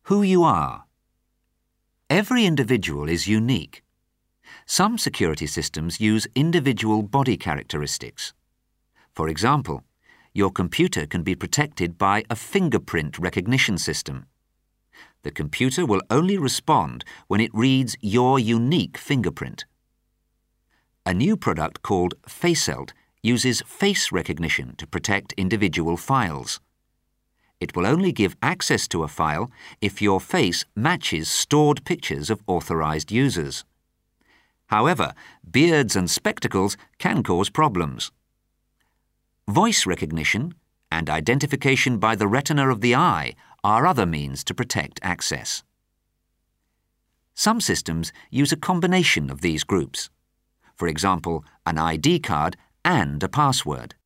Who you are. Every individual is unique. Some security systems use individual body characteristics. For example, your computer can be protected by a fingerprint recognition system. The computer will only respond when it reads your unique fingerprint. A new product called FaceElt uses face recognition to protect individual files. It will only give access to a file if your face matches stored pictures of authorized users. However, beards and spectacles can cause problems. Voice recognition and identification by the retina of the eye are other means to protect access. Some systems use a combination of these groups. For example, an ID card and a password.